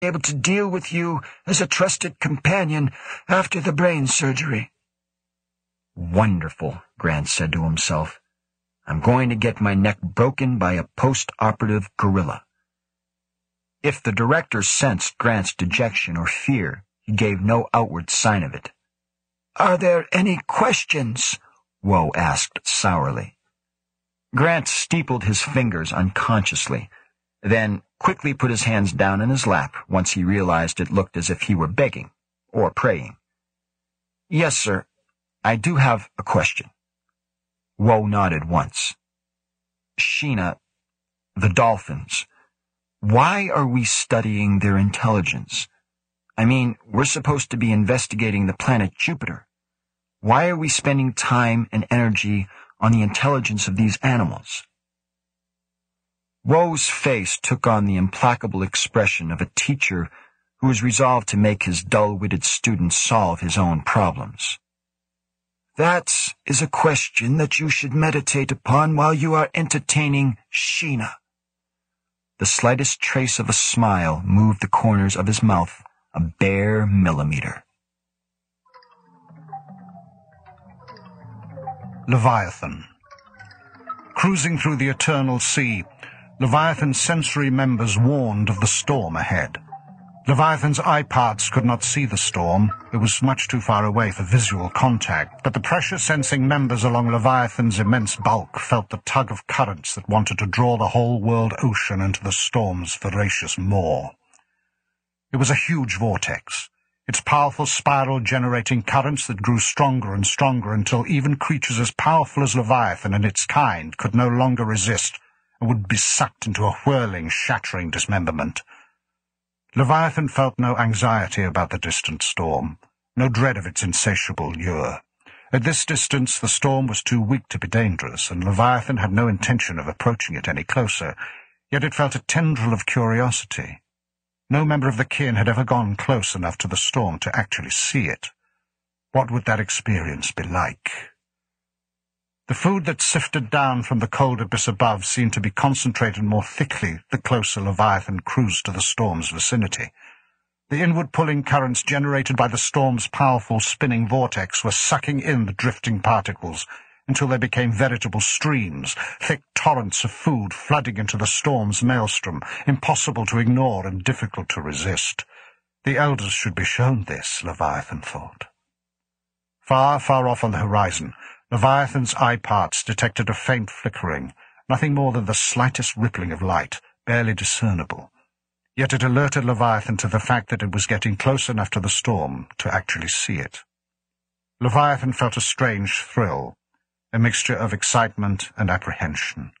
able to deal with you as a trusted companion after the brain surgery." "Wonderful," Grant said to himself. "I'm going to get my neck broken by a post-operative gorilla." If the director sensed Grant's dejection or fear, he gave no outward sign of it. "Are there any questions?" Woe asked sourly. Grant steepled his fingers unconsciously, then quickly put his hands down in his lap once he realized it looked as if he were begging or praying. "Yes, sir. I do have a question." Woe nodded once. "Sheena, the dolphins. Why are we studying their intelligence? I mean, we're supposed to be investigating the planet Jupiter. Why are we spending time and energy on the intelligence of these animals?" Woe's face took on the implacable expression of a teacher who is resolved to make his dull-witted student solve his own problems. "That is a question that you should meditate upon while you are entertaining Sheena." The slightest trace of a smile moved the corners of his mouth a bare millimeter. Leviathan. Cruising through the eternal sea, Leviathan's sensory members warned of the storm ahead. Leviathan's eye parts could not see the storm. It was much too far away for visual contact, but the pressure-sensing members along Leviathan's immense bulk felt the tug of currents that wanted to draw the whole world ocean into the storm's voracious maw. It was a huge vortex, its powerful spiral generating currents that grew stronger and stronger until even creatures as powerful as Leviathan and its kind could no longer resist and would be sucked into a whirling, shattering dismemberment. Leviathan felt no anxiety about the distant storm, no dread of its insatiable lure. At this distance the storm was too weak to be dangerous, and Leviathan had no intention of approaching it any closer, yet it felt a tendril of curiosity. No member of the kin had ever gone close enough to the storm to actually see it. What would that experience be like? The food that sifted down from the cold abyss above seemed to be concentrated more thickly the closer Leviathan cruised to the storm's vicinity. The inward-pulling currents generated by the storm's powerful spinning vortex were sucking in the drifting particles until they became veritable streams, thick torrents of food flooding into the storm's maelstrom, impossible to ignore and difficult to resist. The elders should be shown this, Leviathan thought. Far, far off on the horizon, Leviathan's eye parts detected a faint flickering, nothing more than the slightest rippling of light, barely discernible. Yet it alerted Leviathan to the fact that it was getting close enough to the storm to actually see it. Leviathan felt a strange thrill, a mixture of excitement and apprehension.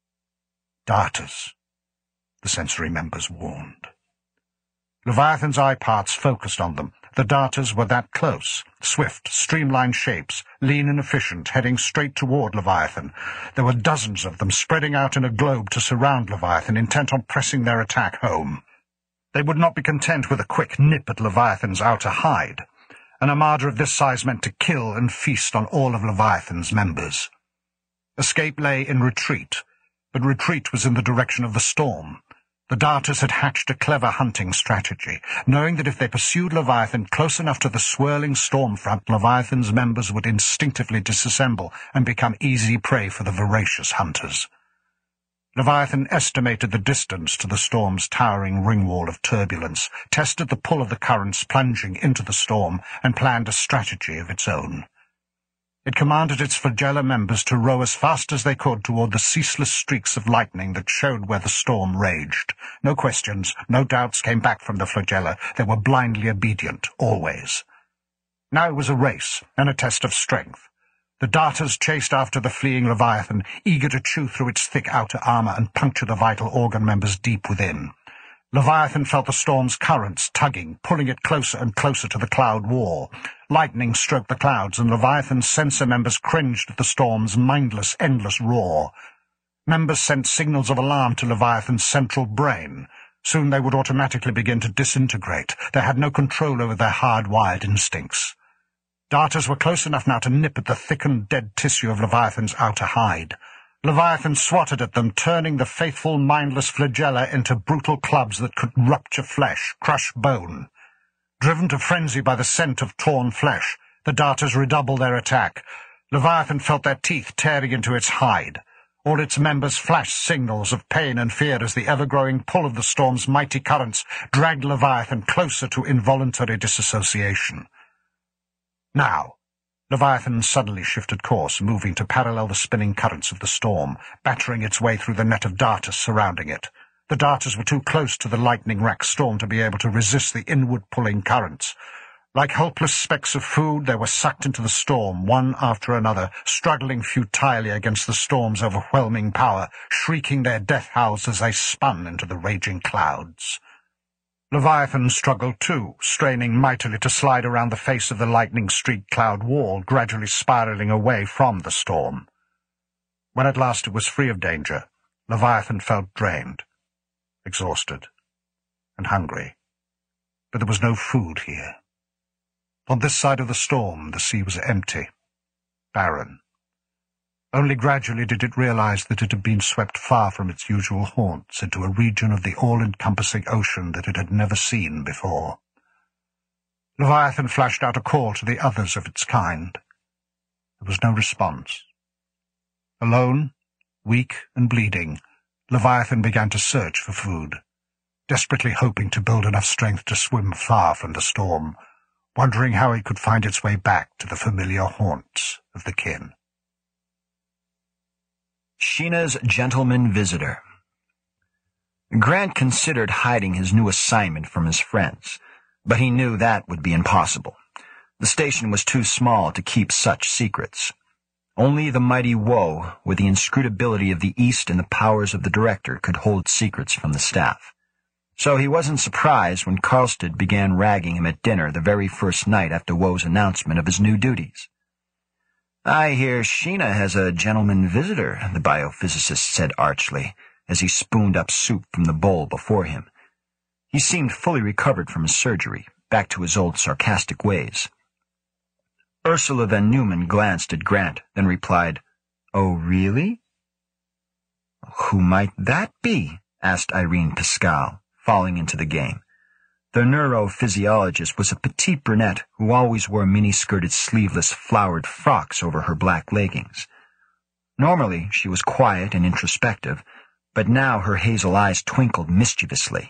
Darters, the sensory members warned. Leviathan's eye parts focused on them. The darters were that close, swift, streamlined shapes, lean and efficient, heading straight toward Leviathan. There were dozens of them spreading out in a globe to surround Leviathan, intent on pressing their attack home. They would not be content with a quick nip at Leviathan's outer hide. An armada of this size meant to kill and feast on all of Leviathan's members. Escape lay in retreat, but retreat was in the direction of the storm. The darters had hatched a clever hunting strategy, knowing that if they pursued Leviathan close enough to the swirling storm front, Leviathan's members would instinctively disassemble and become easy prey for the voracious hunters. Leviathan estimated the distance to the storm's towering ringwall of turbulence, tested the pull of the currents plunging into the storm, and planned a strategy of its own. It commanded its flagella members to row as fast as they could toward the ceaseless streaks of lightning that showed where the storm raged. No questions, no doubts came back from the flagella. They were blindly obedient, always. Now it was a race, and a test of strength. The darters chased after the fleeing Leviathan, eager to chew through its thick outer armor and puncture the vital organ members deep within. Leviathan felt the storm's currents tugging, pulling it closer and closer to the cloud wall. Lightning stroked the clouds, and Leviathan's sensor members cringed at the storm's mindless, endless roar. Members sent signals of alarm to Leviathan's central brain. Soon they would automatically begin to disintegrate. They had no control over their hard-wired instincts. Darters were close enough now to nip at the thickened dead tissue of Leviathan's outer hide. Leviathan swatted at them, turning the faithful, mindless flagella into brutal clubs that could rupture flesh, crush bone. Driven to frenzy by the scent of torn flesh, the darters redoubled their attack. Leviathan felt their teeth tearing into its hide. All its members flashed signals of pain and fear as the ever-growing pull of the storm's mighty currents dragged Leviathan closer to involuntary disassociation. Now, Leviathan suddenly shifted course, moving to parallel the spinning currents of the storm, battering its way through the net of darters surrounding it. The darters were too close to the lightning-racked storm to be able to resist the inward-pulling currents. Like helpless specks of food, they were sucked into the storm, one after another, struggling futilely against the storm's overwhelming power, shrieking their death howls as they spun into the raging clouds. Leviathan struggled too, straining mightily to slide around the face of the lightning-streaked cloud wall, gradually spiraling away from the storm. When at last it was free of danger, Leviathan felt drained, exhausted, and hungry. But there was no food here. On this side of the storm, the sea was empty, barren. Only gradually did it realize that it had been swept far from its usual haunts into a region of the all-encompassing ocean that it had never seen before. Leviathan flashed out a call to the others of its kind. There was no response. Alone, weak and bleeding, Leviathan began to search for food, desperately hoping to build enough strength to swim far from the storm, wondering how it could find its way back to the familiar haunts of the kin. Sheena's gentleman visitor. Grant considered hiding his new assignment from his friends, but he knew that would be impossible. The station was too small to keep such secrets. Only the mighty Woe, with the inscrutability of the East and the powers of the director, could hold secrets from the staff. So he wasn't surprised when Karlstead began ragging him at dinner the very first night after Woe's announcement of his new duties. "I hear Sheena has a gentleman visitor," the biophysicist said archly, as he spooned up soup from the bowl before him. He seemed fully recovered from his surgery, back to his old sarcastic ways. Ursula Van Neumann glanced at Grant, then replied, "Oh, really?" "Who might that be?" asked Irene Pascal, falling into the game. The neurophysiologist was a petite brunette who always wore mini-skirted sleeveless flowered frocks over her black leggings. Normally, she was quiet and introspective, but now her hazel eyes twinkled mischievously.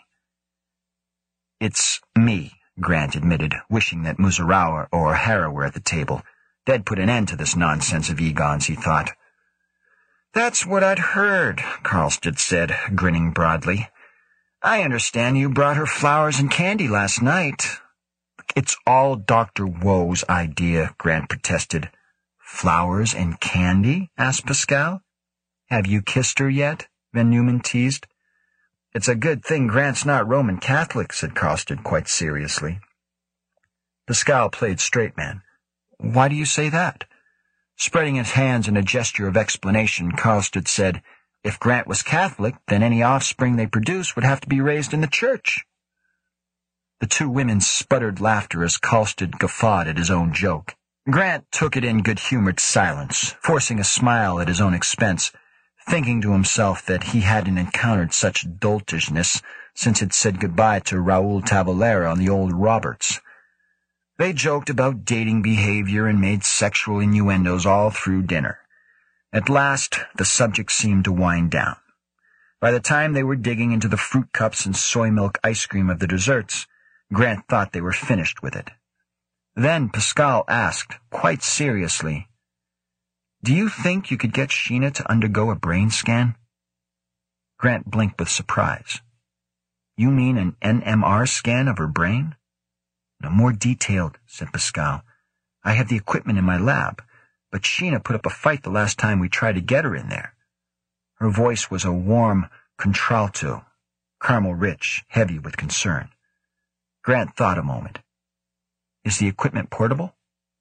"It's me," Grant admitted, wishing that Muzarawa or O'Hara were at the table. They'd put an end to this nonsense of Egon's, he thought. "That's what I'd heard," Karlstead said, grinning broadly. "I understand you brought her flowers and candy last night." "It's all Dr. Woe's idea," Grant protested. "Flowers and candy?" asked Pascal. "Have you kissed her yet?" Van Neumann teased. "It's a good thing Grant's not Roman Catholic," said Karlstead quite seriously. Pascal played straight man. "Why do you say that?" Spreading his hands in a gesture of explanation, Karlstead said, "If Grant was Catholic, then any offspring they produce would have to be raised in the church." The two women sputtered laughter as Karlstead guffawed at his own joke. Grant took it in good-humored silence, forcing a smile at his own expense, thinking to himself that he hadn't encountered such doltishness since he'd said goodbye to Raoul Tavolera on the old Roberts. They joked about dating behavior and made sexual innuendos all through dinner. At last, the subject seemed to wind down. By the time they were digging into the fruit cups and soy milk ice cream of the desserts, Grant thought they were finished with it. Then Pascal asked, quite seriously, "Do you think you could get Sheena to undergo a brain scan?" Grant blinked with surprise. "You mean an NMR scan of her brain?" "No, more detailed," said Pascal. "I have the equipment in my lab, but Sheena put up a fight the last time we tried to get her in there." Her voice was a warm contralto, caramel-rich, heavy with concern. Grant thought a moment. "Is the equipment portable?"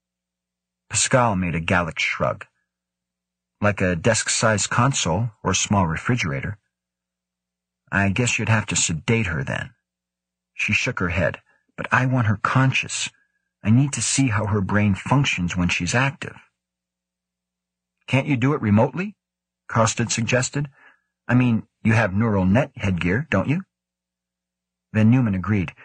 Pascal made a Gallic shrug. "Like a desk-sized console or a small refrigerator." "I guess you'd have to sedate her then." She shook her head. "But I want her conscious. I need to see how her brain functions when she's active." "Can't you do it remotely?" Kosted suggested. I mean, you have neural net headgear, don't you? Van Neumann agreed.